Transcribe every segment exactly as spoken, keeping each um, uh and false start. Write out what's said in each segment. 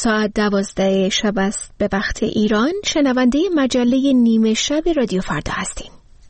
ساعت دوازده شب است به وقت ایران. شنونده مجله نیمه شب رادیو فردا هستیم.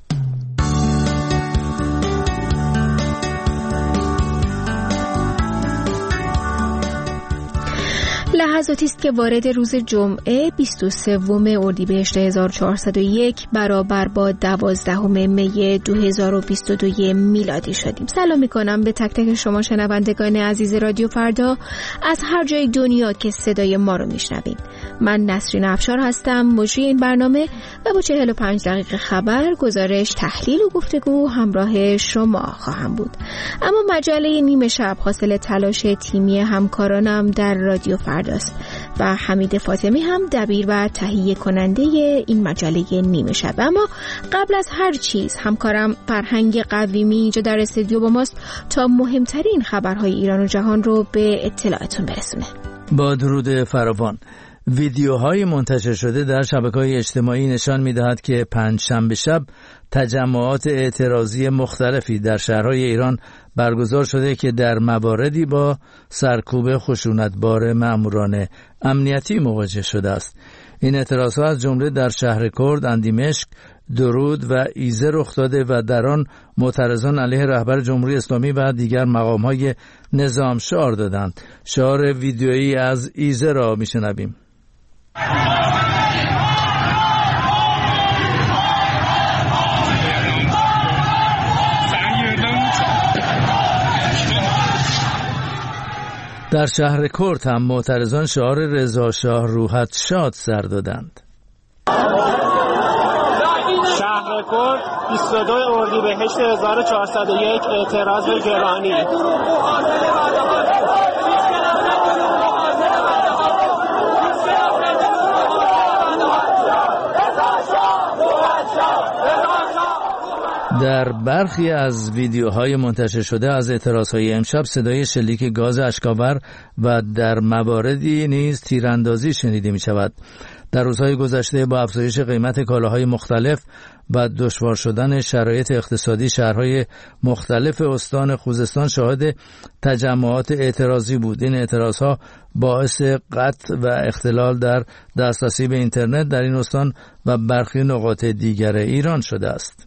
لحظاتی است که وارد روز جمعه بیست و سوم اردیبهشت هزار و چهارصد و یک برابر با دوازدهم می دو هزار و بیست و دو میلادی شدیم. سلام میکنم به تک تک شما شنوندگان عزیز رادیو فردا از هر جای دنیا که صدای ما رو میشنوید. من نسرین افشار هستم، مجری این برنامه و با چهل و پنج دقیقه خبر، گزارش، تحلیل و گفتگو همراه شما خواهم بود. اما مجله نیمه شب حاصل تلاش تیمی همکارانم در رادیو فردا است و حمید فاطمی هم دبیر و تهیه کننده این مجله نیمه شب. اما قبل از هر چیز همکارم فرهنگ قویمی اینجا در استودیو با ماست تا مهمترین خبرهای ایران و جهان رو به اطلاعتون برسونه. با درود فراوان. ویدیوهای منتشر شده در شبکه‌های اجتماعی نشان می‌دهد که پنجشنبه شب تجمعات اعتراضی مختلفی در شهرهای ایران برگزار شده که در مواردی با سرکوب خشونتبار مأموران امنیتی مواجه شده است. این اعتراضها از جمله در شهر کرد، اندیمشق، درود و ایزه رخ داده و در آن معترضان علیه رهبر جمهوری اسلامی و دیگر مقام‌های نظام شعار دادند. شعار ویدیویی از ایزه را می‌شنویم. در شهر کرد هم معترضان شعار رضا شاه روحت شاد سر دادند. شهر کرد بیست و دو اردیبهشت هزار و چهارصد و یک اعتراض به گرانی. در برخی از ویدیوهای منتشر شده از اعتراضهای امشب صدای شلیک گاز اشک‌آور و در مواردی نیز تیراندازی شنیده می شود. در روزهای گذشته با افزایش قیمت کالاهای مختلف و دشوار شدن شرایط اقتصادی شهرهای مختلف استان خوزستان شاهد تجمعات اعتراضی بود. این اعتراضها باعث قطع و اختلال در دسترسی به اینترنت در این استان و برخی نقاط دیگر ایران شده است.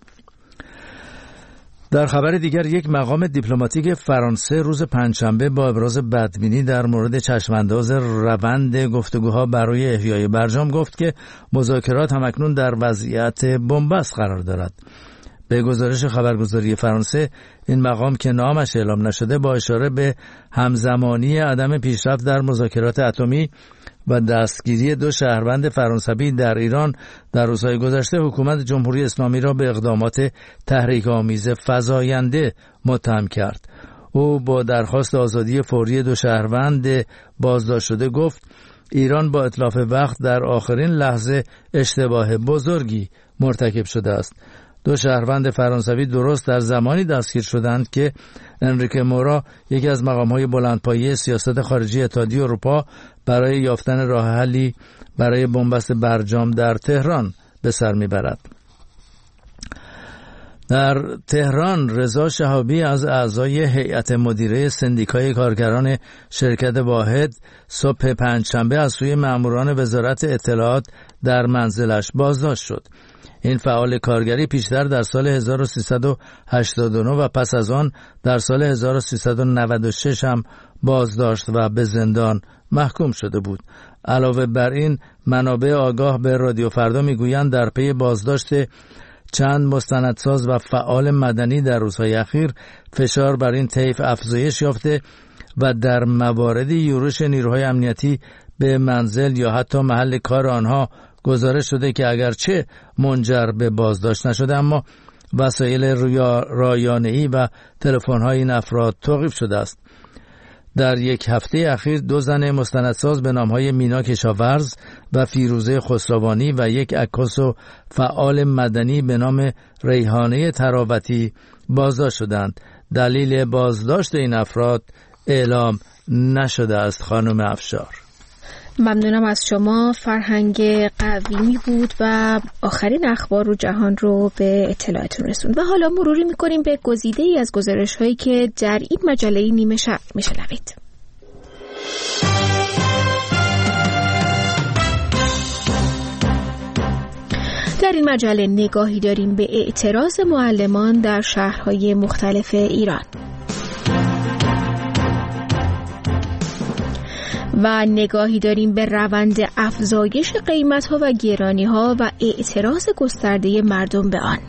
در خبر دیگر، یک مقام دیپلماتیک فرانسه روز پنجشنبه با ابراز بدبینی در مورد چشمانداز روند گفتگوها برای احیای برجام گفت که مذاکرات همکنون در وضعیت بنبست قرار دارد. به گزارش خبرگزاری فرانسه، این مقام که نامش اعلام نشده با اشاره به همزمانی عدم پیشرفت در مذاکرات اتمی و دستگیری دو شهروند فرانسوی در ایران در روزهای گذشته حکومت جمهوری اسلامی را به اقدامات تحریک‌آمیز فزاینده متهم کرد. او با درخواست آزادی فوری دو شهروند بازداشت شده گفت ایران با اتلاف وقت در آخرین لحظه اشتباه بزرگی مرتکب شده است. دو شهروند فرانسوی درست در زمانی دستگیر شدند که انریکه مورا، یکی از مقام‌های بلندپایه سیاست خارجی اتحادیه اروپا، برای یافتن راه حلی برای بنبست برجام در تهران به سر میبرد. در تهران رضا شهابی از اعضای هیئت مدیره سندیکای کارگران شرکت واحد صبح پنجشنبه از سوی مأموران وزارت اطلاعات در منزلش بازداشت شد. این فعال کارگری پیشتر در سال هزار و سیصد و هشتاد و نه و پس از آن در سال هزار و سیصد و نود و شش هم بازداشت و به زندان محکوم شده بود. علاوه بر این، منابع آگاه به رادیو فردا میگویند در پی بازداشت چند مستندساز و فعال مدنی در روزهای اخیر فشار بر این طیف افزایش یافته و در مواردی یورش نیروهای امنیتی به منزل یا حتی محل کار آنها گزارش شده که اگرچه منجر به بازداشت نشده اما وسایل رایانه‌ای و تلفن‌های این افراد توقیف شده است. در یک هفته اخیر دو زن مستندساز به نام‌های مینا کشاورز و فیروزه خسروانی و یک عکاس و فعال مدنی به نام ریحانه تراوتی بازداشت شدند. دلیل بازداشت این افراد اعلام نشده است. خانم افشار. ممنونم از شما. فرهنگ قویمی بود و آخرین اخبار و جهان رو به اطلاعتون رسوند. و حالا مروری میکنیم به گزیده ای از گزارش هایی که در این مجله نیمه شب میشنوید. این مجله نگاهی داریم به اعتراض معلمان در شهرهای مختلف ایران و نگاهی داریم به روند افزایش قیمت‌ها و گرانی‌ها و اعتراض گسترده مردم به آن.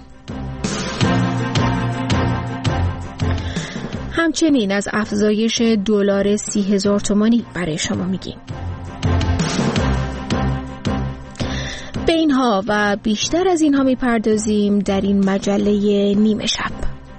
همچنین از افزایش دلار سی هزار تومانی برای شما میگیم. به اینها و بیشتر از اینها میپردازیم در این مجله نیمه شب.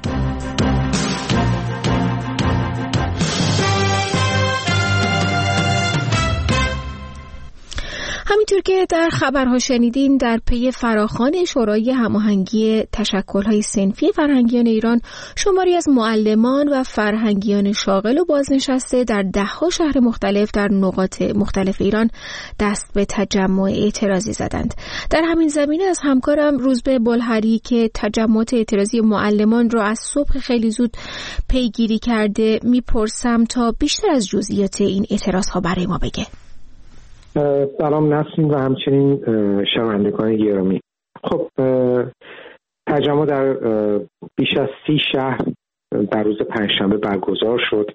همینطور که در خبرها شنیدین، در پی فراخوان شورای هماهنگی تشکل‌های صنفی فرهنگیان ایران، شماری از معلمان و فرهنگیان شاغل و بازنشسته در ده‌ها شهر مختلف در نقاط مختلف ایران دست به تجمع اعتراضی زدند. در همین زمینه از همکارم روزبه بلحری که تجمعات اعتراضی معلمان را از صبح خیلی زود پیگیری کرده میپرسم تا بیشتر از جزئیات این اعتراض‌ها برای ما بگه. سلام نسرین و همچنین شنوندگان گرامی. خب تجمع در بیش از سی شهر در روز پنجشنبه برگزار شد،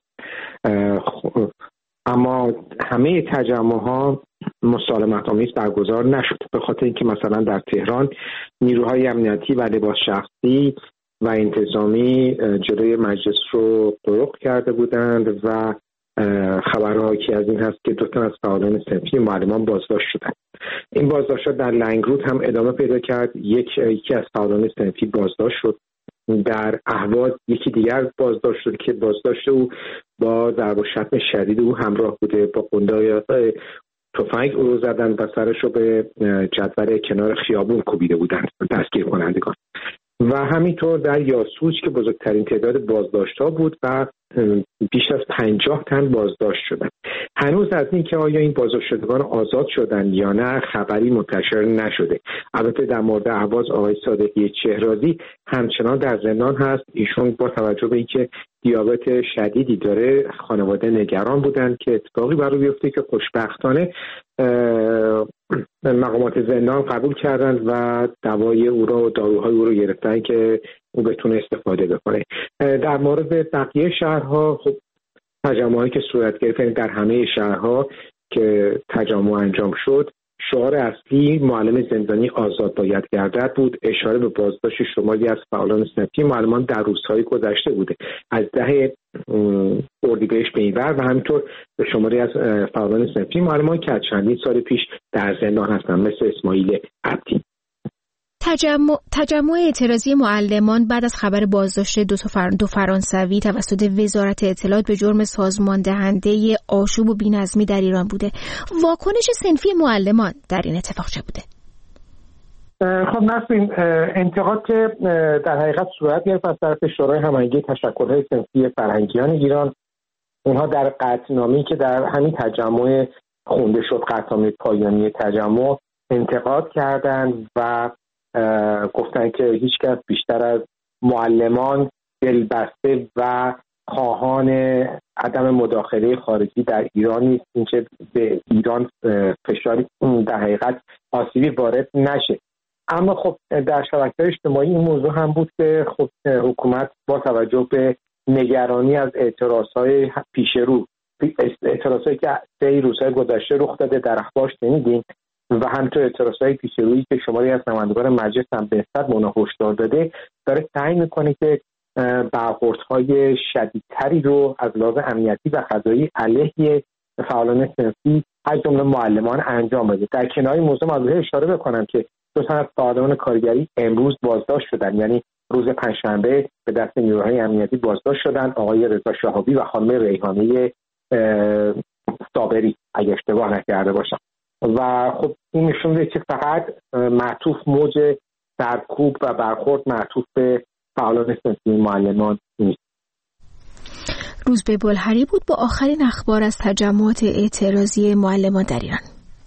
اما همه تجمع‌ها مسالمت‌آمیز برگزار نشد، به خاطر اینکه مثلا در تهران نیروهای امنیتی و لباس شخصی و انتظامی جلوی مجلس رو طرق کرده بودند و خبرها که از این هست که دو تن از فعالان صنفی معلمان بازداشت شدند. این بازداشت‌ها در لنگرود هم ادامه پیدا کرد. یک یکی از فعالان صنفی بازداشت شد. در اهواز یکی دیگر بازداشت شد که بازداشت او با ضرب و شتم شدید او همراه بوده، با قندای تفنگ او رو زدن و سرش رو به جدول کنار خیابون کوبیده بودند دستگیر کنندگان. و همینطور در یاسوج که بزرگترین تعداد بازداشت‌ها بود و بیش از پنجاه تن بازداشت شدند. هنوز از این که آیا این بازداشت شدگان آزاد شدند یا نه خبری منتشر نشده. البته در مورد اهواز آقای صادقی چهرازی همچنان در زندان هست. ایشون با توجه به اینکه دیابت شدیدی داره خانواده نگران بودند که اتفاقی برای بیفته که خوشبختانه مقامات زندان قبول کردند و دوای او را و داروهای او را گرفتن که او بتونه استفاده بکنه. در مورد بقیه شهرها خب تجمعی که صورت گرفت در همه شهرها که تجمع انجام شد، شعار اصلی معلم زندانی آزاد باید گردد بود. اشاره به بازداشت شماری از فعالان صنفی معلمان در روزهای گذشته بوده، از ده اردیبهشت به این ور، و همینطور به شماری از فعالان صنفی معلمان که از چندین سال پیش در زندان هستند، مثل اسماعیل عبدی. تجمع تجمع اعتراضی معلمان بعد از خبر بازداشت دو, فر... دو فرانسوی توسط وزارت اطلاعات به جرم سازمان دهنده آشوب و بی‌نظمی در ایران بوده. واکنش صنفی معلمان در این اتفاق چه بوده؟ خب نسرین، انتقاد که در حقیقت صورت گرفت از طرف شورای هماهنگی تشکل‌های صنفی فرهنگیان ایران، اونها در قطعنامه‌ای که در همین تجمع خونده شد، قطعنامه پایانی تجمع، انتقاد کردند و گفتن که هیچ کس بیشتر از معلمان دلبسته و خواهان عدم مداخله خارجی در ایران نیست، اینکه به ایران فشاری در حقیقت آسیبی وارد نشه. اما خب در شبکه‌های اجتماعی این موضوع هم بود که خب حکومت با توجه به نگرانی از اعتراضهای پیش رو، اعتراضهایی که طی روزهای گذشته رخ داده در اخبار شنیدیم و همینطور اعتراضهای پیش رویی که شماری از نمایندگان مجلس هم به نسبت به اونها هشدار داده، داره سعی میکنه که برخوردهای شدیدتری رو از لحاظ امنیتی و قضایی علیه فعالان صنفی از جمله معلمان انجام بده. در کنار این موضوع موضوع اشاره بکنم که دو تن از فعالان کارگری امروز بازداشت شدن، یعنی روز پنجشنبه به دست نیروهای امنیتی بازداشت شدن، آقای رضا شهابی و خانم ریحانه صابری اگه اشتباه نکرده باشم. و خب این نشون میده که فقط معطوف موج سرکوب و برخورد معطوف به فعالان صنفی معلمان نیست. روزبه بلحری بود با آخرین اخبار از تجمعات اعتراضی معلمان در ایران.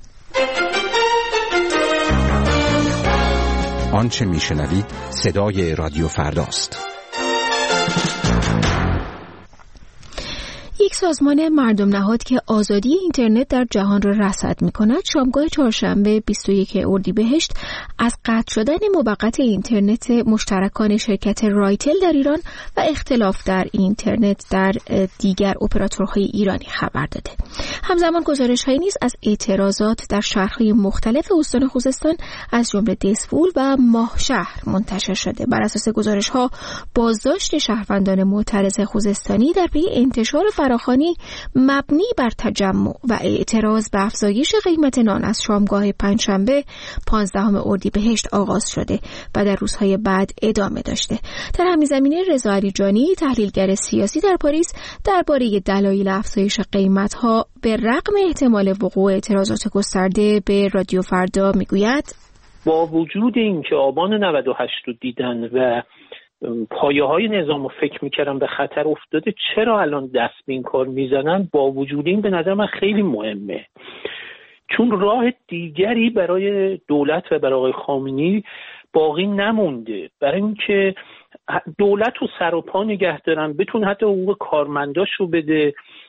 آنچه میشنوید صدای رادیو فرداست. یک سازمان مردم نهاد که آزادی اینترنت در جهان را رصد می‌کند، شامگاه چهارشنبه بیست و یک اردیبهشت از قطع شدن موقت اینترنت مشترکان شرکت رایتل در ایران و اختلاف در اینترنت در دیگر اپراتورهای ایرانی خبر داده. همزمان گزارش‌هایی نیز از اعتراضات در شهرهای مختلف استان خوزستان از جمله دسفول و ماهشهر منتشر شده. بر اساس گزارش‌ها بازداشت شهروندان معترض خوزستانی در پی انتشار فراخوانی مبنی بر تجمع و اعتراض به افزایش قیمت نان از شامگاه پنجشنبه پانزدهم اردیبهشت آغاز شده و در روزهای بعد ادامه داشته. در همین زمینه رضا علیجانی، تحلیلگر سیاسی در پاریس، درباره دلایل افزایش قیمت‌ها به رغم احتمال وقوع اعتراضات گسترده به رادیو فردا میگوید: با وجود اینکه آبان نود و هشت رو دیدن و پایه های نظام رو فکر میکردن به خطر افتاده، چرا الان دست به این کار میزنن؟ با وجود این به نظر من خیلی مهمه، چون راه دیگری برای دولت و برای آقای خامنه‌ای باقی نمونده برای اینکه دولت رو سر و پا نگه دارن، بتون حتی حقوق کارمنداش رو بده.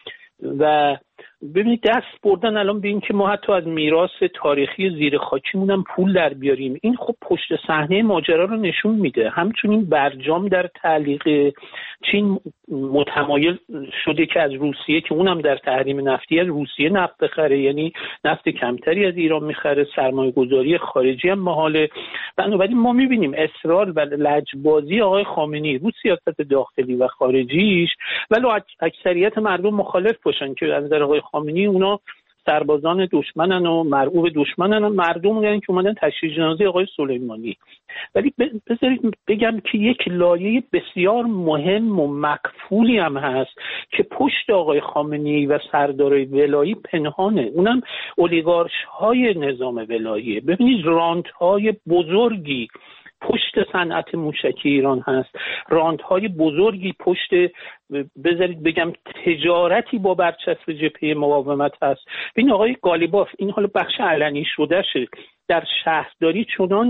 و ببینید دست بردن الان به این که ما حتی از میراث تاریخی زیر خاکیمون هم پول در بیاریم. این خب پشت صحنه ماجرا رو نشون میده. همچنین برجام در تعلیق چین متمایل شده که از روسیه، که اونم در تحریم نفتی، از روسیه نفت بخره، یعنی نفت کمتری از ایران میخره، سرمایه گذاری خارجی هم محاله. بنابراین ما میبینیم اصرار و لجبازی آقای خامنه‌ای رو سیاست داخلی و خارجیش، ولو اکثریت مردم مخالف باشن که از نظر آقای خامنه‌ای اونا سربازان دشمنن و مرعوب دشمنن و مردم میگن که اومدن تشییع جنازه آقای سلیمانی. ولی بذارید بگم که یک لایه بسیار مهم و مقفولی هم هست که پشت آقای خامنه‌ای و سردارای ولایی پنهانه، اونم اولیگارش‌های نظام ولاییه. ببینید راندهای بزرگی پشت صنعت موشکی ایران هست، راندهای بزرگی پشت، بذارید بگم، تجارتی با برچسب جبهه مقاومت هست. این آقای قالیباف، این حالا بخش علنی شده شه، در شهرداری چنان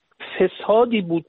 فسادی بود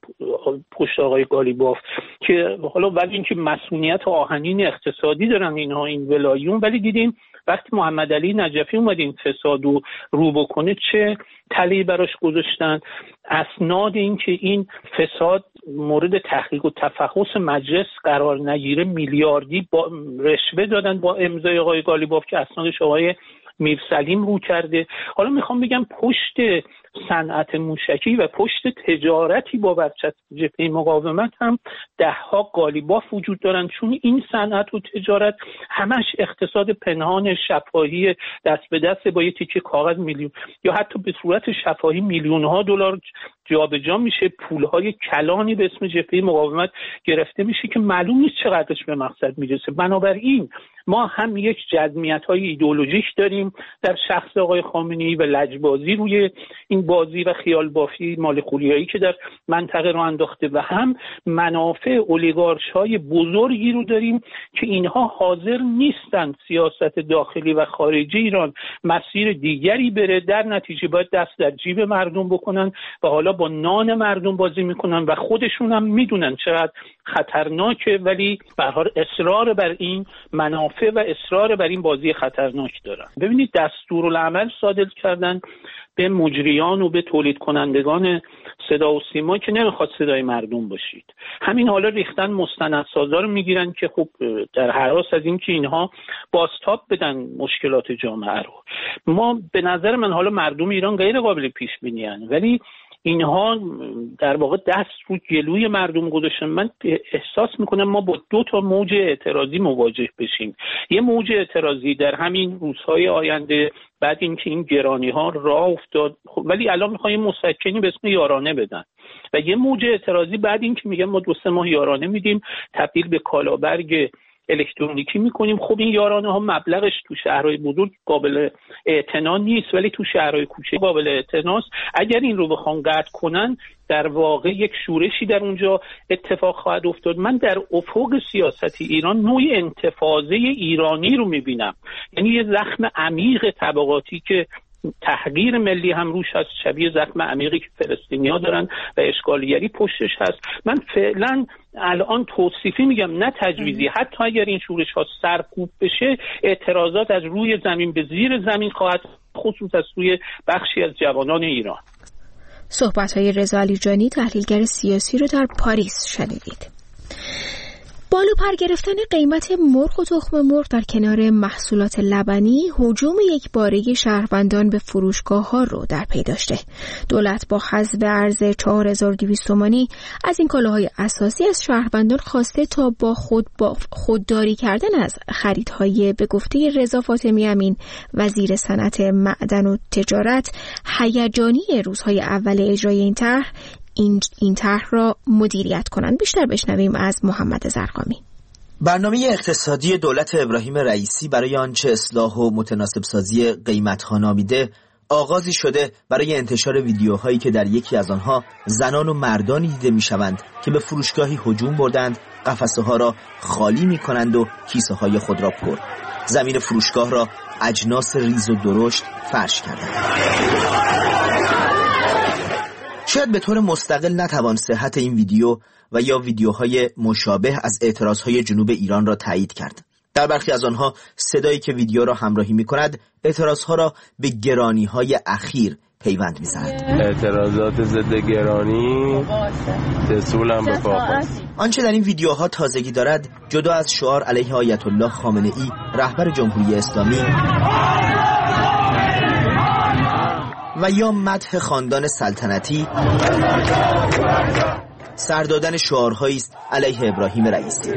پشت آقای قالیباف که حالا ولی اینکه مسئولیت آهنین اقتصادی دارن اینها این ولاییون، ولی دیدیم وقتی محمد علی نجفی اومد این فساد رو رو بکنه چه تله‌ای براش گذاشتن. اسناد این که این فساد مورد تحقیق و تفحص مجلس قرار نگیره میلیاردی با رشوه دادن با امضای آقای قالیباف که اسنادش آقای میرسلیم رو کرده. حالا میخوام بگم پشت صنعت موشکی و پشت تجارتی با برچسب جبهه مقاومت هم ده ها قالیباف وجود دارن، چون این صنعت و تجارت همش اقتصاد پنهان شفاهی دست به دست با یه تیکه کاغذ میلیون یا حتی به صورت شفاهی میلیون ها دلار جابجا میشه، پولهای کلانی به اسم جبهه مقاومت گرفته میشه که معلوم نیست چقدرش به مقصد میرسه. بنابراین ما هم یک جزمیت‌های ایدئولوژیک داریم در شخص آقای خامنه‌ای و لجبازی روی این بازی و خیال بافی مال خولیایی که در منطقه رو انداخته، و هم منافع اولیگارش‌های بزرگی رو داریم که اینها حاضر نیستن سیاست داخلی و خارجی ایران مسیر دیگری بره، در نتیجه باید دست در جیب مردم بکنن و حالا با نان مردم بازی میکنن و خودشون هم میدونن چقدر خطرناکه، ولی به هر حال اصرار بر این منافع و اصرار بر این بازی خطرناک دارن. ببینید دستورالعمل صادر کردن به مجریان و به تولید کنندگان صدا و سیما که نمیخواد صدای مردم باشید. همین حالا ریختن مستندسازا رو میگیرن که خب در هراس از این که اینها بازتاب بدن مشکلات جامعه رو. ما به نظر من حالا مردم ایران غیر قابل پیش بینی ان، ولی اینها در واقع دست رو جلوی مردم گذاشتن. من احساس میکنم ما با دو تا موج اعتراضی مواجه بشیم. یه موج اعتراضی در همین روزهای آینده بعد اینکه این گرانی ها راه افتاد، ولی الان میخوایم مسکنی به اسم یارانه بدن، و یه موج اعتراضی بعد اینکه میگن ما دو سه ماه یارانه میدیم تبدیل به کالابرگ الکترونیکی میکنیم. خب این یارانه ها مبلغش تو شهرهای بزرگ قابل اعتنا نیست، ولی تو شهرهای کوچه قابل اعتناست. اگر این رو بخوان قطع کنن در واقع یک شورشی در اونجا اتفاق خواهد افتاد. من در افق سیاستی ایران نوعی انتفاضه ایرانی رو میبینم، یعنی یه زخم عمیق طبقاتی که تحقیر ملی هم روش هست، شبیه زخم عمیقی که فلسطینی‌ها دارن و اشغالگری پشتش هست. من فعلا الان توصیفی میگم نه تجویزی، حتی اگر این شورش ها سرکوب بشه اعتراضات از روی زمین به زیر زمین خواهد، خصوص از سوی بخشی از جوانان ایران. صحبت‌های رضا علیجانی تحلیلگر سیاسی رو در پاریس شنیدید. بالو پر گرفتن قیمت مرغ و تخم مرغ در کنار محصولات لبنی هجوم یکباره شهروندان به فروشگاه‌ها رو در پی داشته. دولت با حذف ارز چهار هزار و دویست تومانی از این کالاهای اساسی از شهروندان خواسته تا با خود با خودداری کردن از خریدهای به گفته رضا فاطمی امین وزیر صنعت معدن و تجارت هیجانی روزهای اول اجرای این طرح این این طرح را مدیریت کنند. بیشتر بشنویم از محمد زرقامی. برنامه اقتصادی دولت ابراهیم رئیسی برای آنچه اصلاح و متناسب سازی قیمت‌ها نامیده آغازی شده برای انتشار ویدیوهایی که در یکی از آنها زنان و مردانی دیده می‌شوند که به فروشگاهی هجوم بردند، قفسه‌ها را خالی می‌کنند و کیسه‌های خود را پر. زمین فروشگاه را اجناس ریز و درشت فرش کردند. شاید به طور مستقل نتوان صحت این ویدیو و یا ویدیوهای مشابه از اعتراضهای جنوب ایران را تایید کرد. در برخی از آنها صدایی که ویدیو را همراهی می کند اعتراضها را به گرانی‌های اخیر پیوند می زند. اعتراضات ضد گرانی دستور هم به پا. آنچه در این ویدیوها تازگی دارد جدا از شعار علیه آیت الله خامنه ای رهبر جمهوری اسلامی و یا مدح خاندان سلطنتی، سر دادن شعارهایی است علیه ابراهیم رئیسی.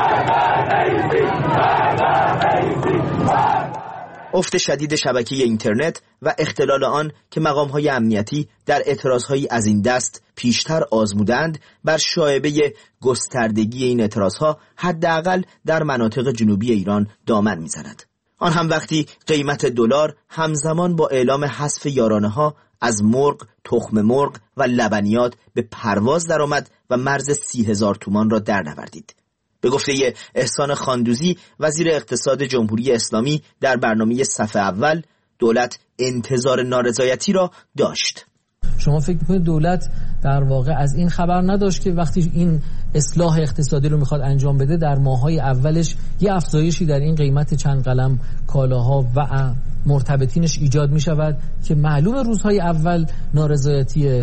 افت شدید شبکه اینترنت و اختلال آن که مقام‌های امنیتی در اعتراضهایی از این دست پیشتر آزمودند بر شایبه گستردگی این اعتراضها حداقل در مناطق جنوبی ایران دامن می‌زند. آن هم وقتی قیمت دلار همزمان با اعلام حذف یارانه‌ها از مرغ، تخم مرغ و لبنیات به پرواز درآمد و مرز سی هزار تومان را در نوردید. به گفته احسان خاندوزی وزیر اقتصاد جمهوری اسلامی در برنامه صفحه اول، دولت انتظار نارضایتی را داشت. شما فکر می‌کنید دولت در واقع از این خبر نداشت که وقتی این اصلاح اقتصادی رو میخواد انجام بده در ماه‌های اولش یه افزایشی در این قیمت چند قلم کالاها و مرتبطینش ایجاد می‌شود که معلوم روزهای اول نارضایتی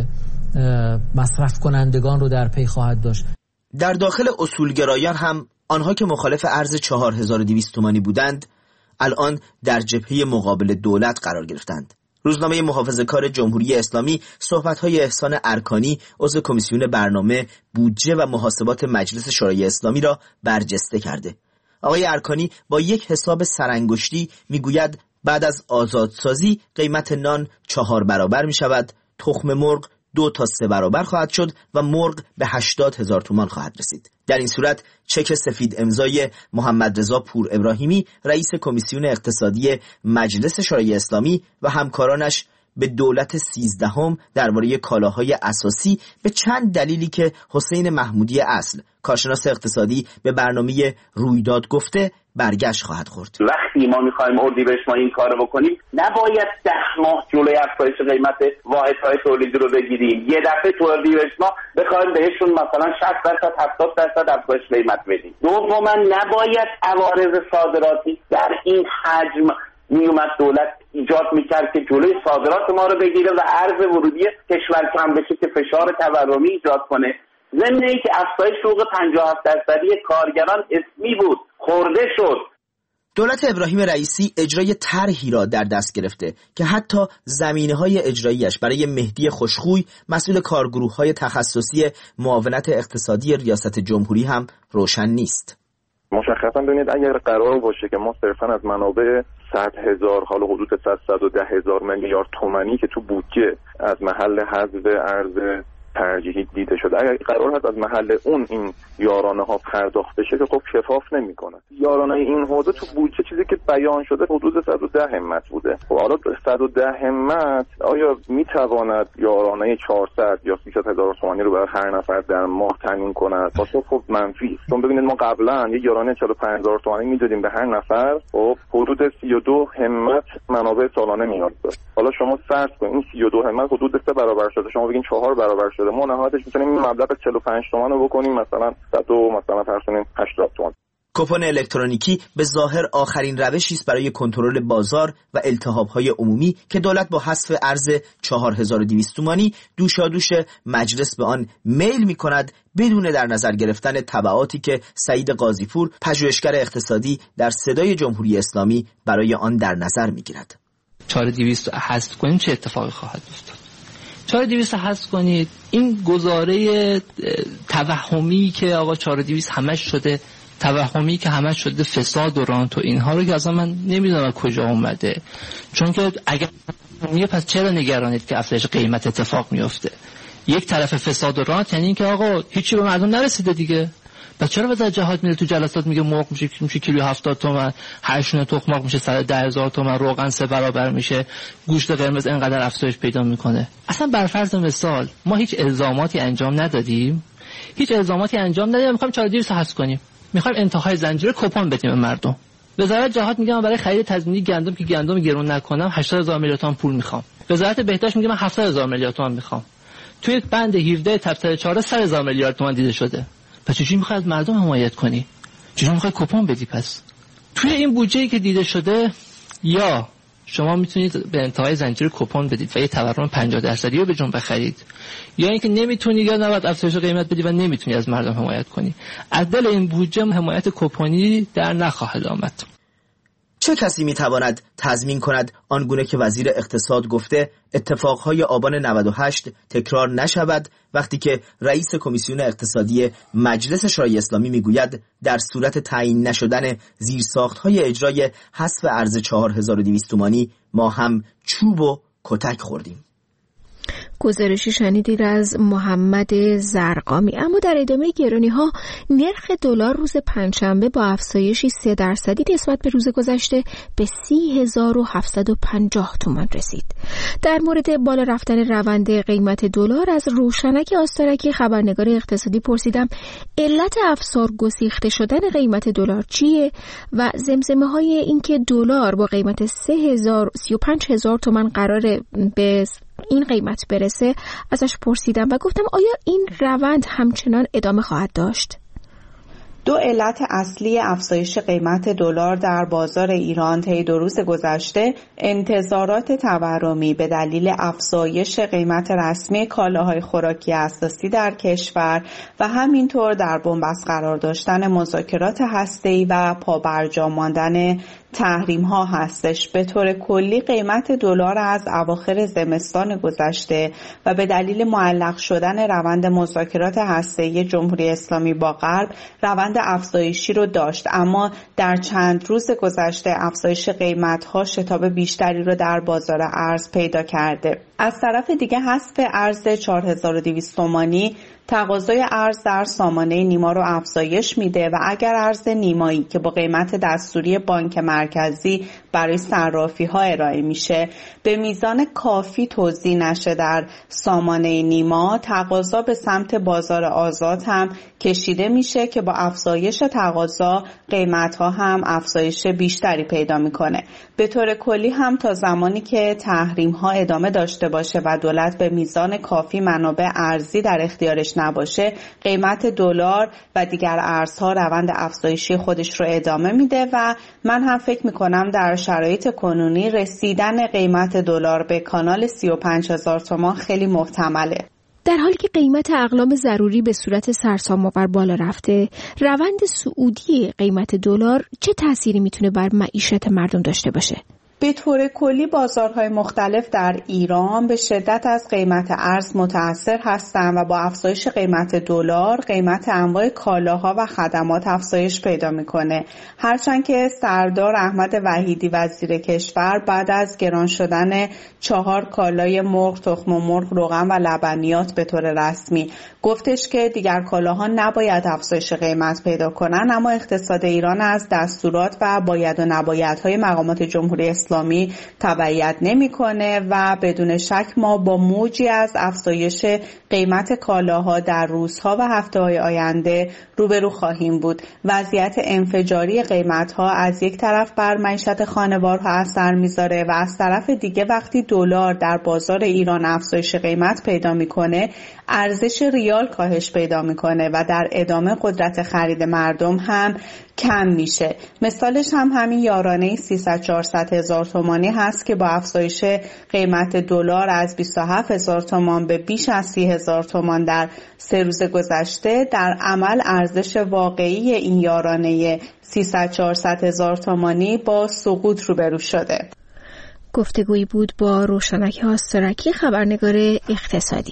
مصرف کنندگان رو در پی خواهد داشت. در داخل اصولگرایان هم آنها که مخالف ارز چهار هزار و دویست تومانی بودند الان در جبهه مقابل دولت قرار گرفتند. روزنامه محافظه‌کار جمهوری اسلامی صحبت‌های احسان ارکانی عضو کمیسیون برنامه، بودجه و محاسبات مجلس شورای اسلامی را برجسته کرده. آقای ارکانی با یک حساب سرانگشتی میگوید بعد از آزادسازی قیمت نان چهار برابر می‌شود، تخم مرغ دو تا سه برابر خواهد شد و مرغ به هشتاد هزار تومان خواهد رسید. در این صورت چک سفید امضای محمد رضا پور ابراهیمی رئیس کمیسیون اقتصادی مجلس شورای اسلامی و همکارانش به دولت سیزدهم درباره کالاهای اساسی به چند دلیلی که حسین محمودی اصل کارشناس اقتصادی به برنامه رویداد گفته برگشت خواهد خورد. وقتی ما می‌خوایم اردیبهشت ما این کارو بکنیم نباید ده ماه جلوی افزایش قیمت واحدهای تولیدی رو بگیریم، یه دفعه تو اردیبهشت ما بخوایم بهشون مثلا شصت درصد هفتاد درصد افزایش قیمت بدیم. دوما نباید عوارض صادراتی در این حجم میومد دولت ایجاد میکرد که جلوی صادرات ما رو بگیره و ارز ورودی کشور کم بشه که فشار تورمی ایجاد کنه. ضمن اینکه افزایش حقوق پنجاه و هفت درصدی کارگران اسمی بود، خورده شد. دولت ابراهیم رئیسی اجرای طرحی را در دست گرفته که حتی زمینه‌های اجراییش برای مهدی خوشخوی مسئول کارگروه‌های تخصصی معاونت اقتصادی ریاست جمهوری هم روشن نیست. مشخصا ببینید اگر قرار باشه که ما صرفا از منابع صد هزار حالا حدود صد صد و ده هزار میلیارد تومانی که تو بودجه از محل حذف ارز ترجیحی دیده شده. اگر قرار هست از محل اون این یارانه ها پرداخت بشه که خب شفاف نمیکنه. یارانه این حوزه تو بودجه چیزی که بیان شده حدود صد و ده همت بوده. خب حالا صد و ده همت آیا میتواند یارانه چهارصد یا سیصد هزار تومانی رو برای هر نفر در ماه تامین کند؟ پاسخ خب منفی است. چون ببینید ما قبلا یه یارانه چهل و پنج هزار تومانی میدادیم به هر نفر، خب حدود سی و دو همت منابع سالانه میاد. حالا شما فرض کنید این سی و دو همت حدود سه برابر شده، شما بگین چهار برابر شده، ما نهایتش میتونیم این مبلغ چهل و پنج تومان رو بکنیم مثلا صد و مثلا فرض کنیم هشتاد تومان. کوپن الکترونیکی به ظاهر آخرین روشی است برای کنترل بازار و التهاب‌های عمومی که دولت با حذف ارز چهار هزار و دویست تومانی دوشادوش مجلس به آن میل می‌کند بدون در نظر گرفتن تبعاتی که سعید قاضی‌پور پژوهشگر اقتصادی در صدای جمهوری اسلامی برای آن در نظر می‌گیرد. چهار هزار و دویست حذف کنیم چه اتفاقی خواهد افتاد؟ چهار هزار و دویست حذف کنید، این گزاره توهمی که آقا چهار هزار و دویست همش شده توهمی که همش شده فساد و رانت و اینها رو که اصلا من نمیدونم کجا اومده. چون که اگر میگه پس چرا نگرانید که افزایش قیمت اتفاق میفته؟ یک طرف فساد و رانت یعنی این که آقا هیچی به مردم نرسیده دیگه. پس چرا وزارت جهاد میره تو جلسات میگه مرغ میشه میشه کیلو هفتاد تومن، هر شونه تخم مرغ میشه صد و ده هزار تومن، روغن سه برابر میشه، گوشت قرمز اینقدر افزایش پیدا میکنه. اصلا بر فرض مثال ما هیچ الزاماتی انجام ندادیم، هیچ الزاماتی انجام ندادیم، میخوایم چهار هزار و دویست حذف کنیم، میخوایم انتهای زنجیره کوپن بدیم به مردم. وزارت جهاد میگه من برای خرید تضمینی گندم که گندم گرون نکنم هشتاد هزار میلیارد تومان پول میخوام. وزارت بهداشت میگه من هفتاد هزار میلیارد تومان میخوام. توی بند هفده تب صد و چهار صد هزار میلیارد تومان دیده شده. پس چجوری میخوای از مردم حمایت کنی؟ چجوری میخوای کوپن بدی؟ پس توی این بودجه‌ای که دیده شده یا شما میتونید به انتهای زنجیره کوپن بدید و یه تورم پنجاه درصدی رو به جون بخرید، یا اینکه نمیتونی یا نباید افزایش قیمت بدی و نمیتونی از مردم حمایت کنی. از دل این بودجه حمایت کوپنی در نخواهد آمد. چه کسی میتواند تضمین کند آنگونه که وزیر اقتصاد گفته اتفاقهای آبان نود و هشت تکرار نشود، وقتی که رئیس کمیسیون اقتصادی مجلس شورای اسلامی میگوید در صورت تعیین نشدن زیرساختهای اجرای حذف ارز چهار هزار و دویست تومانی ما هم چوب و کتک خوردیم. گزارشی شنیدید از محمد زرقامی. اما در ادامه گرانی ها نرخ دلار روز پنجشنبه با افزایشی سه درصدی نسبت به روز گذشته به سی هزار و هفتصد و پنجاه تومان رسید. در مورد بالا رفتن روند قیمت دلار از روشنک آستارکی خبرنگار اقتصادی پرسیدم علت افسار گسیخته شدن قیمت دلار چیه و زمزمه های این که دلار با قیمت سه هزار سی و پنج هزار تومان قرار به این قیمت برسه ازش پرسیدم و گفتم آیا این روند همچنان ادامه خواهد داشت؟ دو علت اصلی افزایش قیمت دلار در بازار ایران طی دو روز گذشته انتظارات تورمی به دلیل افزایش قیمت رسمی کالاهای خوراکی اساسی در کشور و همینطور در بنبست قرار داشتن مذاکرات هسته‌ای و پابرجا ماندن تحریم ها هستش. به طور کلی قیمت دلار از اواخر زمستان گذشته و به دلیل معلق شدن روند مذاکرات هسته‌ای جمهوری اسلامی با غرب روند افزایشی رو داشت، اما در چند روز گذشته افزایش قیمت ها شتاب بیشتری رو در بازار ارز پیدا کرده. از طرف دیگه حذف ارز چهار هزار و دویست تومانی تقاضای ارز در سامانه نیما رو افزایش میده و اگر ارز نیمایی که با قیمت دستوری بانک مرکزی برای صرافی ها ارائه میشه به میزان کافی توزیع نشه در سامانه نیما، تقاضا به سمت بازار آزاد هم کشیده میشه که با افزایش تقاضا قیمت ها هم افزایش بیشتری پیدا میکنه. به طور کلی هم تا زمانی که تحریم ها ادامه داشته باشه و دولت به میزان کافی منابع ارزی در اختیارش نباشه، قیمت دلار و دیگر ارزها روند افزایشی خودش رو ادامه میده و من هم فکر میکنم در شرایط کنونی رسیدن قیمت دلار به کانال سی و پنج هزار تومان خیلی محتمله. در حالی که قیمت اقلام ضروری به صورت سرسام‌آور بالا رفته، روند صعودی قیمت دلار چه تأثیری میتونه بر معیشت مردم داشته باشه؟ به طور کلی بازارهای مختلف در ایران به شدت از قیمت ارز متأثر هستند و با افزایش قیمت دلار قیمت انواع کالاها و خدمات افزایش پیدا میکنه. هرچند که سردار احمد وحیدی وزیر کشور بعد از گران شدن چهار کالای مرغ، تخم مرغ، روغن و لبنیات به طور رسمی گفتش که دیگر کالاها نباید افزایش قیمت پیدا کنن، اما اقتصاد ایران از دستورات و باید و نبایدهای مقامات جمهوری اسلامی تبعیت نمیکنه و بدون شک ما با موجی از افزایش قیمت کالاها در روزها و هفته‌های آینده روبرو خواهیم بود. وضعیت انفجاری قیمت‌ها از یک طرف بر معیشت خانوارها اثر میذاره و از طرف دیگه وقتی دلار در بازار ایران افزایش قیمت پیدا میکنه، ارزش ریال کاهش پیدا میکنه و در ادامه قدرت خرید مردم هم کم میشه. مثالش هم همین یارانه سیصد چهارصد هزار تومانی هست که با افزایش قیمت دلار از بیست و هفت هزار تومان به بیش از سی هزار تومان در سه روز گذشته در عمل ارزش واقعی این یارانه سیصد چهارصد هزار تومانی با سقوط روبرو شده. گفتگویی بود با روشنک هاسترکی، خبرنگار اقتصادی.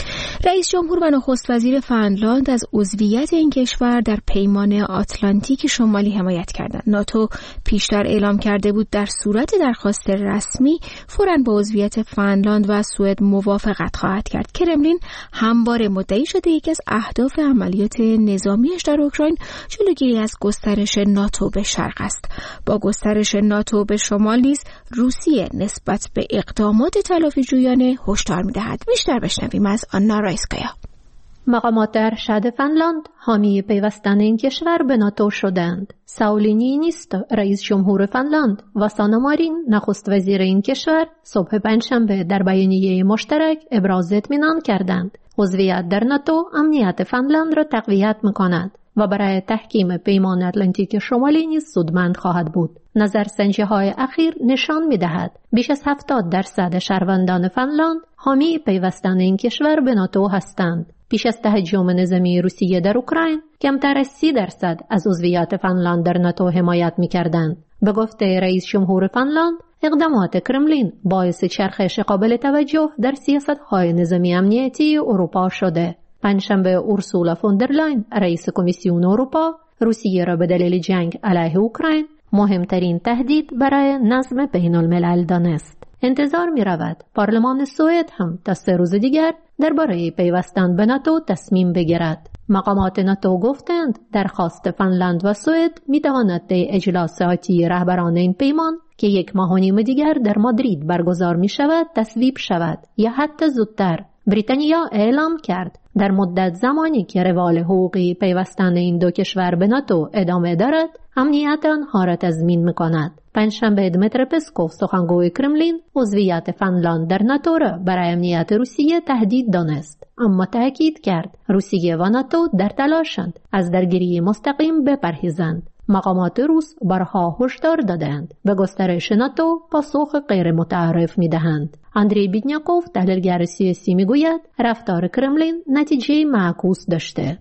رئیس جمهور و نخست وزیر فنلاند از عضویت این کشور در پیمان آتلانتیک شمالی حمایت کردند. ناتو پیشتر اعلام کرده بود در صورت درخواست رسمی فوراً با عضویت فنلاند و سوئد موافقت خواهد کرد. کرملین همواره مدعی شده یکی از اهداف عملیات نظامیش در اوکراین جلوگیری از گسترش ناتو به شرق است. با گسترش ناتو به شمال نیز روسیه نسبت به اقدامات تلافی‌جویانه هشدار می‌دهد. بیشتر بشنویم از آنا رایسکایا. مقامات ارشد فنلاند حامی پیوستن این کشور به ناتو شدند. ساولی نیینیستو رئیس جمهور فنلاند و سانا مارین نخست وزیر این کشور صبح پنجشنبه در بیانیه مشترک ابراز اطمینان کردند. عضویت در ناتو امنیت فنلاند را تقویت می‌کند و برای تحکیم پیمان اتلانتیک شمالی نیز سودمند خواهد بود. نظرسنجی‌های اخیر نشان می‌دهد بیش از هفتاد درصد شهروندان فنلاند حامی پیوستن این کشور به ناتو هستند. پیش از تهجم نظامی روسیه در اوکراین کمتر از سی درصد از عضویت فنلاند در ناتو حمایت می‌کردند. به گفته رئیس جمهور فنلاند، اقدامات کرملین باعث چرخش قابل توجه در سیاست‌های نظامی امنیتی اروپا شده. پنجشنبه اورسولا فوندرلاین رئیس کمیسیون اروپا روسیه را به دلیل جنگ علیه اوکراین مهمترین تهدید برای نظم بین الملل دانست. انتظار می رود پارلمان سوئد هم تا سه روز دیگر درباره پیوستن به ناتو تصمیم بگیرد. مقامات ناتو گفتند درخواست فنلاند و سوئد می تواند در اجلاس آتی رهبران این پیمان که یک ماه و نیم دیگر در مادرید برگزار می شود تصویب شود یا حتی زودتر. بریتانیا اعلام کرد در مدت زمانی که روال حقوقی پیوستن این دو کشور به ناتو ادامه دارد، امنیت آنها را تضمین می‌کند. پنجشنبه دمیتر پسکوف سخنگوی کرملین عضویت فنلاند در ناتو را برای امنیت روسیه تهدید دانست، اما تاکید کرد روسیه و ناتو در تلاشند از درگیری مستقیم بپرهیزند. مقامات روس بارها هشدار دادند به گسترش ناتو پاسخ غیر متعارف می‌دهند. اندری بیدنیاکوف تحلیلگر سیاسی میگوید رفتار کرملین نتیجه معکوس داشته.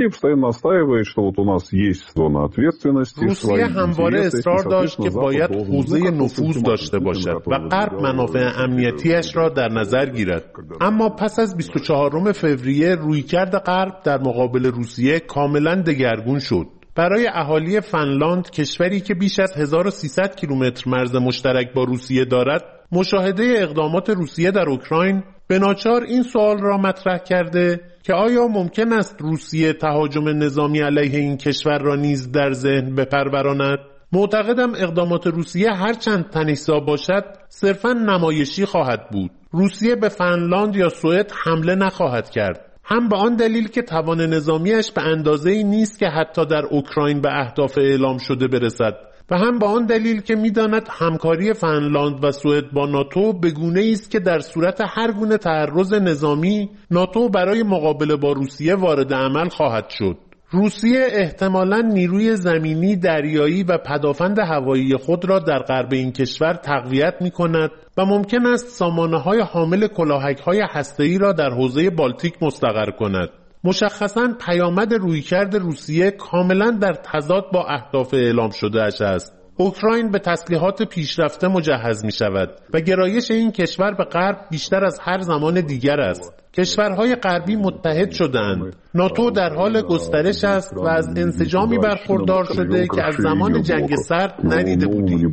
روسیه همواره اصرار داشت که باید حوزه نفوذ داشته باشد و غرب منافع امنیتیش را در نظر گیرد. اما پس از بیست و چهارم فوریه رویکرد غرب در مقابل روسیه کاملا دگرگون شد. برای اهالی فنلاند، کشوری که بیش از هزار و سیصد کیلومتر مرز مشترک با روسیه دارد، مشاهده اقدامات روسیه در اوکراین به ناچار این سوال را مطرح کرده که آیا ممکن است روسیه تهاجم نظامی علیه این کشور را نیز در ذهن بپروراند؟ معتقدم اقدامات روسیه هرچند تنش‌زا باشد صرفاً نمایشی خواهد بود. روسیه به فنلاند یا سوئد حمله نخواهد کرد، هم به آن دلیل که توان نظامیش به اندازه‌ای نیست که حتی در اوکراین به اهداف اعلام شده برسد و هم به آن دلیل که می‌داند همکاری فنلاند و سوئد با ناتو به گونه‌ای است که در صورت هر گونه تعرض نظامی ناتو برای مقابله با روسیه وارد عمل خواهد شد. روسیه احتمالاً نیروی زمینی، دریایی و پدافند هوایی خود را در غرب این کشور تقویت می‌کند و ممکن است سامانه‌های حامل کلاهک‌های هسته‌ای را در حوزه بالتیک مستقر کند. مشخصاً پیامد رویکرد روسیه کاملاً در تضاد با اهداف اعلام شده اش است. اوکراین به تسلیحات پیشرفته مجهز می شود و گرایش این کشور به غرب بیشتر از هر زمان دیگر است. کشورهای غربی متحد شدند. ناتو در حال گسترش است و از انسجامی برخوردار شده که از زمان جنگ سرد ندیده بودیم.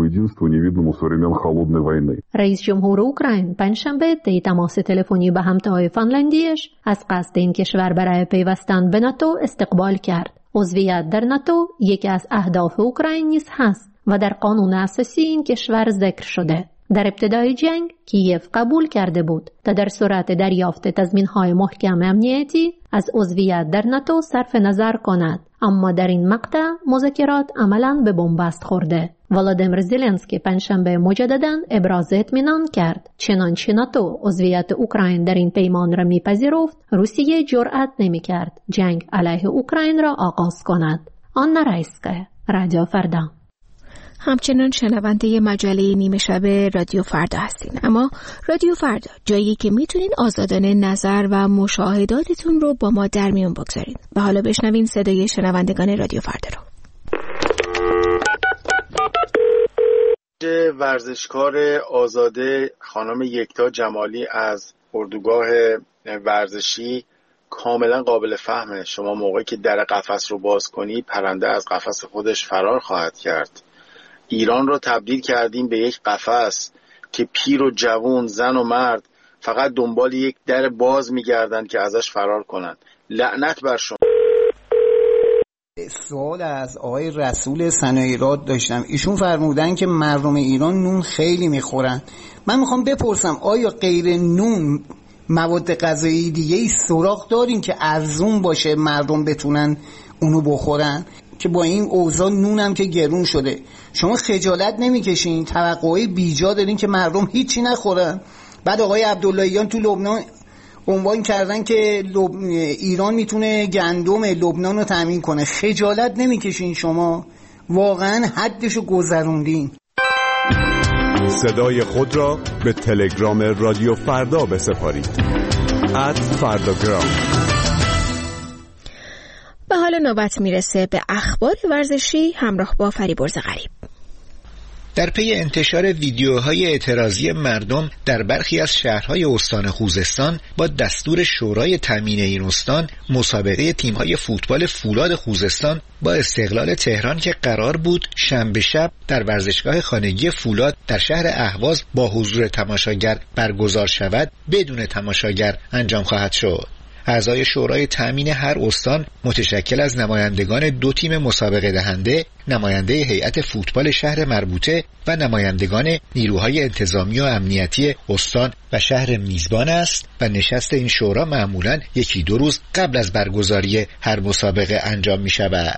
رئیس جمهور اوکراین پنجشنبه طی تماس تلفنی به همتای فنلاندیش از قصد این کشور برای پیوستن به ناتو استقبال کرد. عضویت در ناتو یکی از اهداف اوکراین نیز هست و در قانون اساسی این کشور ذکر شده. در ابتدای جنگ کیف قبول کرده بود تا در صورت دریافت تضمین‌های محکم امنیتی از عضویت در ناتو صرف نظر کند، اما در این مقطع مذاکرات عملاً به بنبست خورده. ولادیمیر زلنسکی پنجشنبه مجدداً ابراز اطمینان کرد چنانچه ناتو عضویت اوکراین در این پیمان را میپذیرفت، روسیه جرأت نمی‌کرد جنگ علیه اوکراین را آغاز کند. آنا رایسکا، رادیو فردا. همچنان شنونده مجله نیمه شب رادیو فردا هستین، اما رادیو فردا جایی که میتونین آزادانه نظر و مشاهداتتون رو با ما در میون بگذارین. و حالا بشنوین صدای شنوندگان رادیو فردا رو. ورزشکار آزاده خانم یکتا جمالی از اردوگاه ورزشی کاملا قابل فهمه. شما موقعی که در قفس رو باز کنی پرنده از قفس خودش فرار خواهد کرد. ایران رو تبدیل کردیم به یک قفس که پیر و جوان، زن و مرد فقط دنبال یک در باز میگردن که ازش فرار کنن. لعنت بر شما. سوال از آقای رسول صنایراد داشتم. ایشون فرمودن که مردم ایران نون خیلی میخورن. من میخوام بپرسم آیا غیر نون مواد غذایی دیگه ای سراغ دارین که ارزون باشه مردم بتونن اونو بخورن؟ که با این اوضاع نونم که گرون شده شما خجالت نمیکشین؟ توقعی بیجا دارین که مردم هیچی نخورن. بعد آقای عبداللهیان تو لبنان عنوان کردن که لب... ایران میتونه گندم لبنان رو تامین کنه. خجالت نمیکشین شما؟ واقعا حدشو گذروندین. صدای خود را به تلگرام رادیو فردا بسپارید. ات فرداگرام. به حال نوبت میرسه به اخبار ورزشی همراه با فریبرز غریب. در پی انتشار ویدیوهای اعتراضی مردم در برخی از شهرهای استان خوزستان با دستور شورای تامین این استان، مسابقه تیم‌های فوتبال فولاد خوزستان با استقلال تهران که قرار بود شنبه شب در ورزشگاه خانگی فولاد در شهر اهواز با حضور تماشاگر برگزار شود، بدون تماشاگر انجام خواهد شد. اعضای شورای تامین هر استان متشکل از نمایندگان دو تیم مسابقه دهنده، نماینده هیئت فوتبال شهر مربوطه و نمایندگان نیروهای انتظامی و امنیتی استان و شهر میزبان است و نشست این شورا معمولاً یکی دو روز قبل از برگزاری هر مسابقه انجام می شود.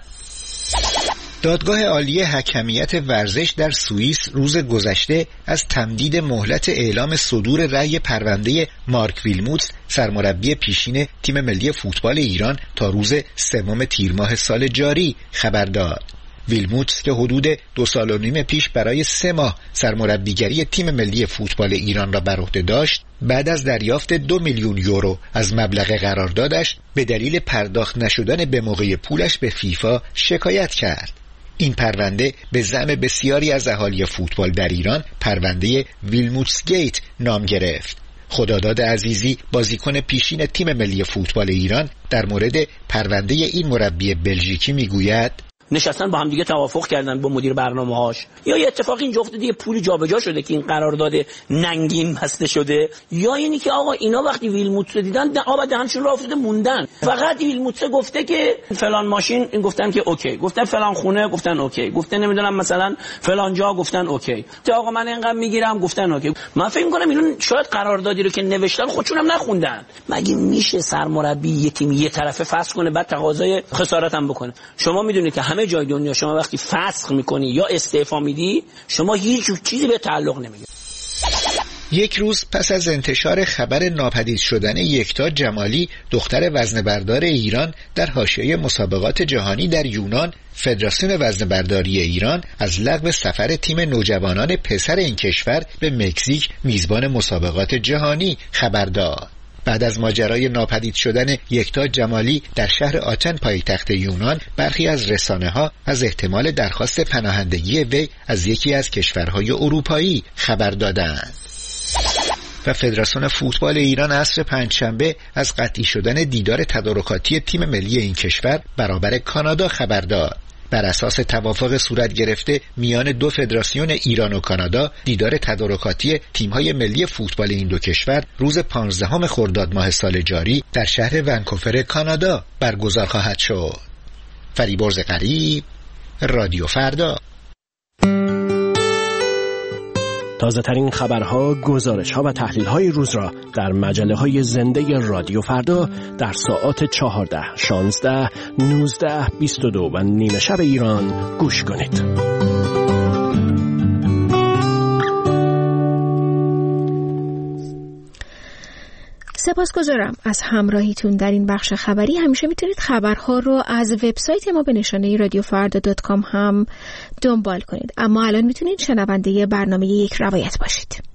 دادگاه عالی حکمیت ورزش در سوئیس روز گذشته از تمدید مهلت اعلام صدور رأی پرونده مارک ویلموتس سرمربی پیشین تیم ملی فوتبال ایران تا روز سوم تیر ماه سال جاری خبر داد. ویلموتس که حدود دو سال و نیم پیش برای سه ماه سرمربیگری تیم ملی فوتبال ایران را بر عهده داشت، بعد از دریافت دو میلیون یورو از مبلغ قراردادش به دلیل پرداخت نشدن به موقع پولش به فیفا شکایت کرد. این پرونده به زعم بسیاری از اهالی فوتبال در ایران پرونده ویلموتس گیت نام گرفت. خداداد عزیزی بازیکن پیشین تیم ملی فوتبال ایران در مورد پرونده این مربی بلژیکی میگوید: نشستن با هم دیگه توافق کردن با مدیر برنامه‌هاش، یا یه اتفاق این جفت دیگه پولی جابجا شده که این قرارداد ننگین بسته شده، یا اینی که آقا اینا وقتی ویلموتس دیدن آب دهنشون رو افتاده موندن. فقط ویلموتس گفته که فلان ماشین، این گفتن که اوکی، گفتن فلان خونه، گفتن اوکی، گفتن نمیدونم مثلا فلان جا، گفتن اوکی، تا آقا من اینقدر میگیرم، گفتن اوکی. من فکر می‌کنم اینا شاید قراردادی رو که نوشتن خودشون هم نخوندن. مگه میشه سرمربی یه تیم یه طرفه فسخ کنه بعد تقاضای خسارت هم بکنه؟ شما میدونید که همه جای دنیا شما وقتی فسخ میکنی یا استعفا میدی، شما هیچ چیزی به تعلق نمیگیره. یک روز پس از انتشار خبر ناپدید شدن یکتا جمالی، دختر وزنه‌بردار ایران، در حاشیه مسابقات جهانی در یونان، فدراسیون وزنه‌برداری ایران از لغو سفر تیم نوجوانان پسر این کشور به مکزیک میزبان مسابقات جهانی خبر داد. بعد از ماجرای ناپدید شدن یکتا جمالی در شهر آتن پایتخت یونان، برخی از رسانه‌ها از احتمال درخواست پناهندگی وی از یکی از کشورهای اروپایی خبر دادند. و فدراسیون فوتبال ایران عصر پنجشنبه از قطعی شدن دیدار تدارکاتی تیم ملی این کشور برابر کانادا خبر داد. بر اساس توافق صورت گرفته میان دو فدراسیون ایران و کانادا، دیدار تدارکاتی تیم‌های ملی فوتبال این دو کشور روز پانزدهم خرداد ماه سال جاری در شهر ونکوور کانادا برگزار خواهد شد. فریبرز غریب، رادیو فردا. تازه ترین خبرها، گزارش‌ها و تحلیل‌های روز را در مجله‌های زنده رادیو فردا در ساعات چهارده، شانزده، نوزده، بیست و دو و نیمه شب ایران گوش کنید. سپاسگزارم از همراهیتون در این بخش خبری. همیشه میتونید خبرها رو از وبسایت ما به نشانه رادیو فردا دات کام هم دنبال کنید. اما الان میتونید شنونده برنامه یک روایت باشید.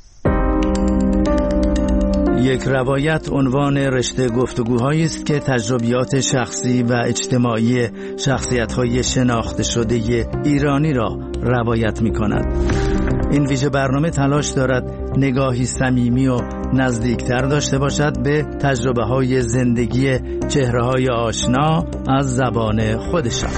یک روایت عنوان رشته گفتگوهایی است که تجربیات شخصی و اجتماعی شخصیت‌های شناخته شده ایرانی را روایت می‌کند. این ویژه برنامه تلاش دارد نگاهی صمیمی و نزدیکتر داشته باشد به تجربه‌های زندگی چهره‌های آشنا از زبان خودشان.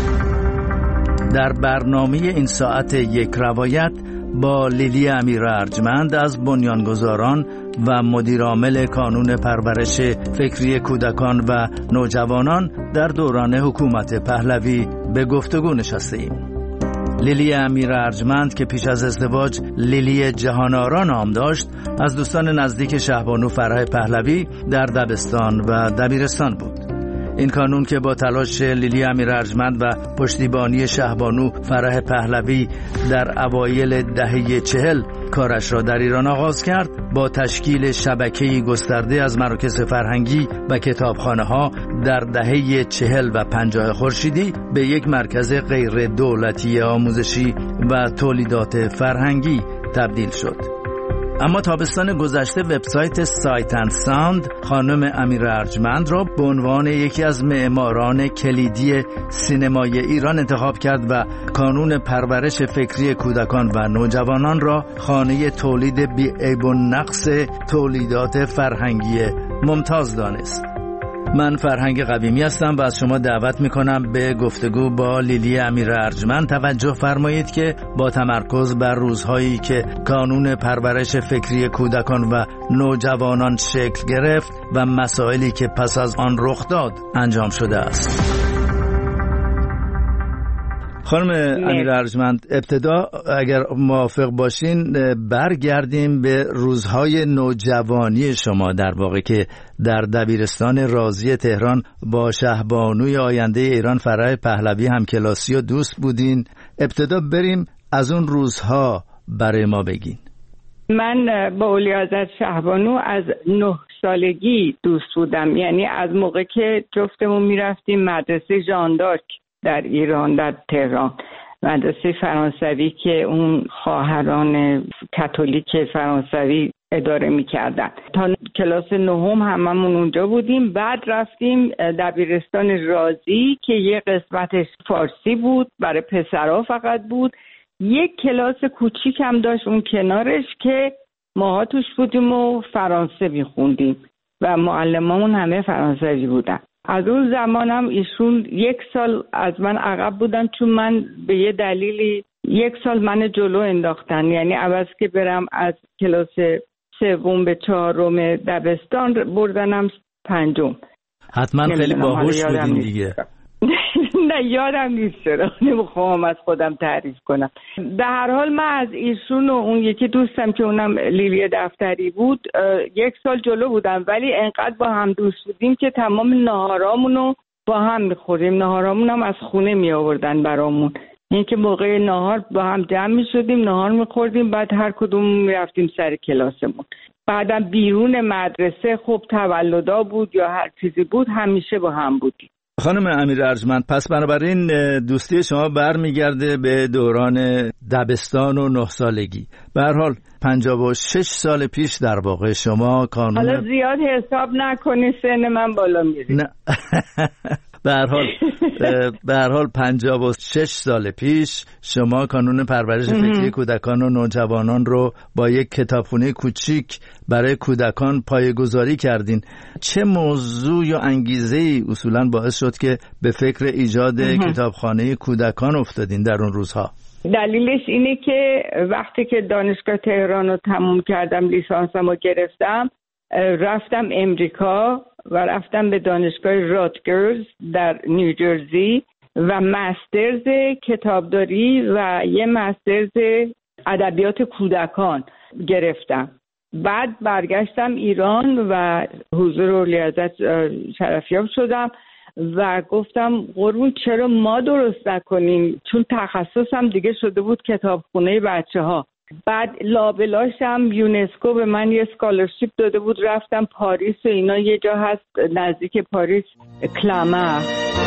در برنامه این ساعت یک روایت با لیلی امیر ارجمند از بنیانگذاران و مدیرعامل کانون پرورش فکری کودکان و نوجوانان در دوران حکومت پهلوی به گفتگو نشسته‌ایم. لیلی امیر ارجمند که پیش از ازدواج لیلی جهان‌آرا نام داشت، از دوستان نزدیک شهبانو فرح پهلوی در دبستان و دبیرستان بود. این کانون که با تلاش لیلی امیر ارجمند و پشتیبانی شهبانو فرح پهلوی در اوایل دهه چهل کارش را در ایران آغاز کرد، با تشکیل شبکه‌ای گسترده از مراکز فرهنگی و کتابخانه‌ها در دهه چهل و پنجاه خورشیدی به یک مرکز غیر دولتی آموزشی و تولیدات فرهنگی تبدیل شد. اما تابستان گذشته وبسایت سایت اند ساوند خانم امیر ارجمند را به عنوان یکی از معماران کلیدی سینمای ایران انتخاب کرد و کانون پرورش فکری کودکان و نوجوانان را خانه تولید بی‌عیب و نقص تولیدات فرهنگی ممتاز دانست. من فرهنگ قویمی هستم و از شما دعوت میکنم به گفتگو با لیلی امیر ارجمند توجه فرمایید که با تمرکز بر روزهایی که کانون پرورش فکری کودکان و نوجوانان شکل گرفت و مسائلی که پس از آن رخ داد انجام شده است. خانم امیر ارجمند، ابتدا اگر موافق باشین برگردیم به روزهای نوجوانی شما، در واقع که در دبیرستان رازی تهران با شهبانوی آینده ایران فرح پهلوی همکلاسی و دوست بودین. ابتدا بریم از اون روزها برای ما بگین. من با اولیاءحضرت شهبانو از نه سالگی دوست بودم، یعنی از موقع که جفتمون میرفتیم مدرسه ژان دارک در ایران، در تهران، مدرسه فرانسوی که اون خواهران کاتولیک فرانسوی اداره می‌کردن. تا کلاس نهم هممون اونجا بودیم. بعد رفتیم دبیرستان رازی که یه قسمتش فارسی بود، برای پسرها فقط بود. یک کلاس کوچیک هم داشت اون کنارش که ماها توش بودیم و فرانسه می‌خوندیم و معلمامون همه فرانسوی بودن. از اون زمانم ایشون یک سال از من عقب بودن، چون من به یه دلیلی یک سال من جلو انداختن، یعنی عوض که برم از کلاس سوم به چهارم دبستان بردنم پنجم. حتما خیلی باهوش بودین دیگه. نه یادم نیست، چرا نمیخوام از خودم تعریف کنم. به هر حال من از ایشون و اون یکی دوستم که اونم لیلی دفتری بود یک سال جلو بودم، ولی انقدر با هم دوست بودیم که تمام ناهارامونو با هم میخوریم. ناهارامون هم از خونه می آوردن برامون، این که موقع ناهار با هم جمع می شدیم، ناهار میخوردیم، بعد هر کدوم میرفتیم سر کلاسمون. بعدم بیرون مدرسه خب تولدا بود یا هر چیزی بود همیشه با هم بودیم. خانم امیر ارجمند، پس بنابراین دوستی شما برمیگرده به دوران دبستان و نه سالگی. به هر حال پنجاه و شش سال پیش در واقع شما کانون، حالا زیاد حساب نکنی سن من بالا میره. نه به هر حال به هر حال پنجاه و شش سال پیش شما کانون پرورش فکری کودکان و نوجوانان رو با یک کتابخونه کوچیک برای کودکان پایه‌گذاری کردین. چه موضوع یا انگیزه‌ای اصولاً باعث شد که به فکر ایجاد کتابخانه کودکان افتادین در اون روزها؟ دلیلش اینه که وقتی که دانشگاه تهران رو تموم کردم، لیسانسم رو گرفتم، رفتم امریکا و رفتم به دانشگاه راتگرز در نیوجرسی و مسترز کتابداری و یه مسترز ادبیات کودکان گرفتم. بعد برگشتم ایران و حضور اولیحضرت شرفیاب شدم و گفتم قربون چرا ما درست نکنیم، چون تخصصم دیگه شده بود کتابخونه بچه ها. بعد لابلاشم یونسکو به من یه اسکالرشیپ داده بود، رفتم پاریس و اینا. یه جا هست نزدیک پاریس، کلامر.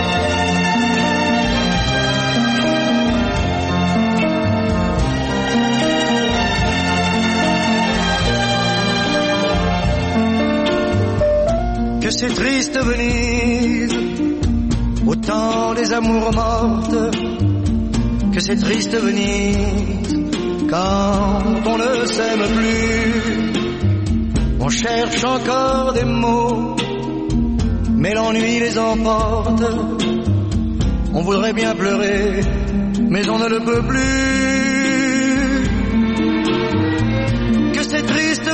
Que c'est triste Venise, au temps des amours mortes. Que c'est triste Venise, quand on ne s'aime plus. On cherche encore des mots, mais l'ennui les emporte. On voudrait bien pleurer, mais on ne le peut plus. Que c'est triste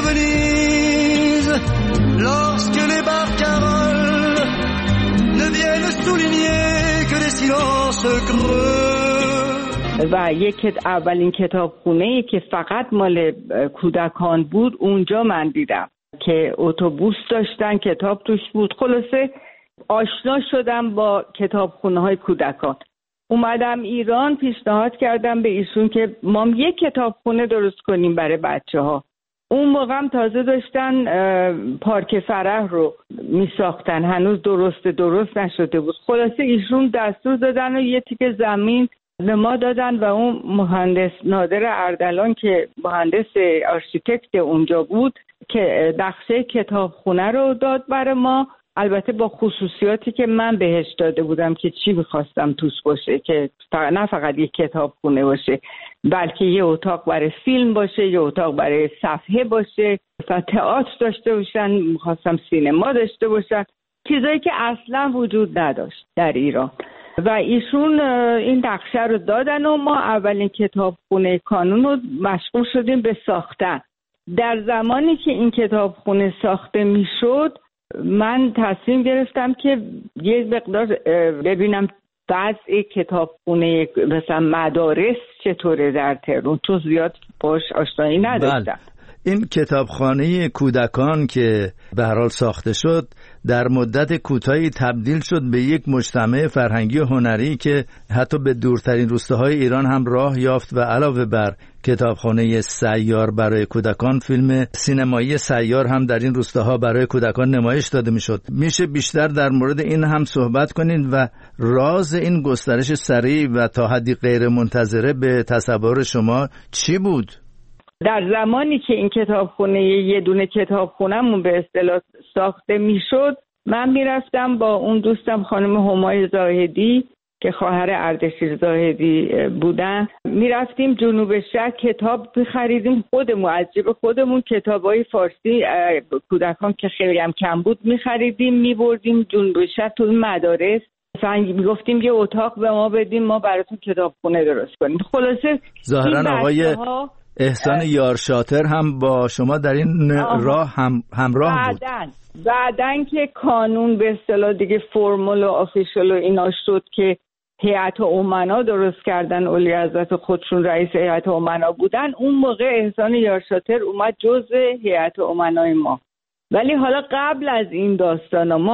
Venise, lorsque les barcaroles ne viennent souligner que des silences creux. و یک اولین کتابخونه‌ای که فقط مال کودکان بود اونجا من دیدم که اتوبوس داشتن، کتاب توش بود. خلاصه آشنا شدم با کتابخونه‌های کودکان. اومدم ایران، پیشنهاد کردم به ایشون که ما یک کتابخونه درست کنیم برای بچه‌ها. اون موقع هم تازه داشتن پارک فرح رو می ساختن، هنوز درست درست نشده بود. خلاصه ایشون دستور دادن و یه تیکه زمین به ما دادن و اون مهندس نادر اردلان که مهندس آرشیتکت اونجا بود که نقشه کتابخونه رو داد برای ما، البته با خصوصیاتی که من بهش داده بودم که چی می‌خواستم توش باشه، که نه فقط یک کتابخونه باشه بلکه یه اتاق برای فیلم باشه، یه اتاق برای صفحه باشه، مثلا تئاتر داشته باشن، می‌خواستم سینما داشته باشن، چیزایی که اصلا وجود نداشت در ایران. و ایشون این نقشه رو دادن و ما اولین کتابخونه کانون رو مشغول شدیم به ساختن. در زمانی که این کتابخونه ساخته میشد من تصمیم گرفتم که یه مقدار ببینم وضع کتابخونه مثلا مدارس چطوره در تهران، چون زیاد باش آشنایی نداشتم. بله. این کتابخانه کودکان که به هر حال ساخته شد در مدت کوتاهی تبدیل شد به یک مجتمع فرهنگی و هنری که حتی به دورترین روستاهای ایران هم راه یافت و علاوه بر کتابخانه سیار برای کودکان، فیلم سینمایی سیار هم در این روستاها برای کودکان نمایش داده میشد. میشه بیشتر در مورد این هم صحبت کنید و راز این گسترش سریع و تا حدی غیر منتظره به تصور شما چی بود؟ در زمانی که این کتابخونه یه دونه کتابخونه‌مون به اصطلاح ساخته میشد، من میرفتم با اون دوستم خانم همای زاهدی که خواهر اردشیر زاهدی بودن، میرفتیم جنوب شهر کتاب می‌خریدیم خودمون، از جیب خودمون کتابای فارسی کودکان که خیلی هم کم بود می‌خریدیم، می‌بردیم جنوب شهر تو مدارس، مثلا میگفتیم یه اتاق به ما بدیم ما براتون کتابخونه درست کنیم. خلاصه ظاهرا آقای احسان یارشاتر هم با شما در این راه هم همراه بود. بعدن بعدن که کانون به اصطلاح دیگه فرمال و آفیشال و اینا شد که هیئت امنا درست کردن، اولیحضرت خودشون رئیس هیئت امنا بودن، اون موقع احسان یارشاتر اومد جزء هیئت امنای ما. ولی حالا قبل از این داستانا ما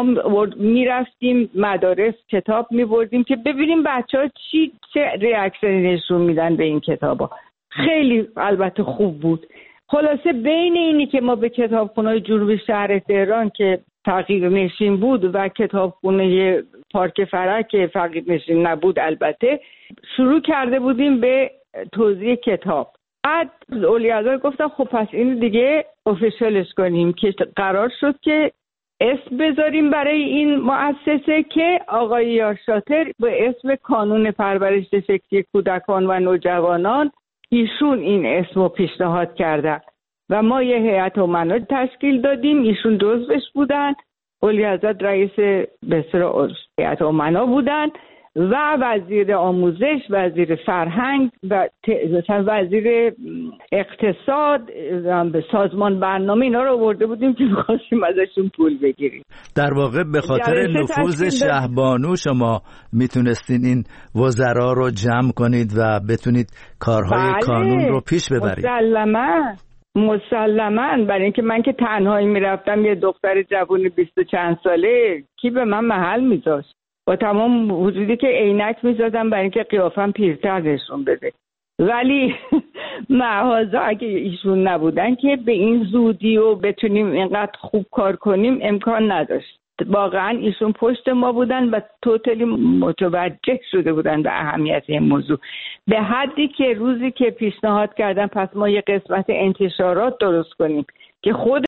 میرفتیم مدارس کتاب میبردیم که ببینیم بچه ها چی چه ریاکشنی نشون میدن به این کتابا. خیلی البته خوب بود. خلاصه بین اینی که ما به کتابخونه جنوب شهر تهران که تغییر نشین بود و کتابخونه پارک فرح که فقیر نشین نبود البته شروع کرده بودیم به توزیع کتاب. بعد اولیاء گفتن خب پس این دیگه افیشالش کنیم که قرار شد که اسم بذاریم برای این مؤسسه که آقای یارشاتر به اسم کانون پرورش فکری کودکان و نوجوانان ایشون این اسم رو پیشنهاد کردن و ما یه هیئت امنا تشکیل دادیم. ایشون جزوش بودن، اولیحضرت رئیس بسیار هیئت امنا بودن و وزیر آموزش، وزیر فرهنگ و وزیر اقتصاد، سازمان برنامه، اینا رو آورده بودیم که می‌خواستیم ازشون پول بگیریم. در واقع به خاطر نفوذ شهبانو شما میتونستین این وزرا رو جمع کنید و بتونید کارهای بله، کانون رو پیش ببرید. مسلماً مسلماً برای اینکه من که تنهایی میرفتم، یه دختر جوون بیست و چند ساله، کی به من محل میذاشت؟ با تمام وجودی که عینک میزدم برای اینکه قیافم پیرتر نشون بده. ولی معاذا اگه ایشون نبودن که به این زودی و بتونیم اینقدر خوب کار کنیم امکان نداشت. واقعا ایشون پشت ما بودن و توتالی متوجه شده بودن به اهمیت این موضوع، به حدی که روزی که پیشنهاد کردن پس ما یه قسمت انتشارات درست کنیم که خود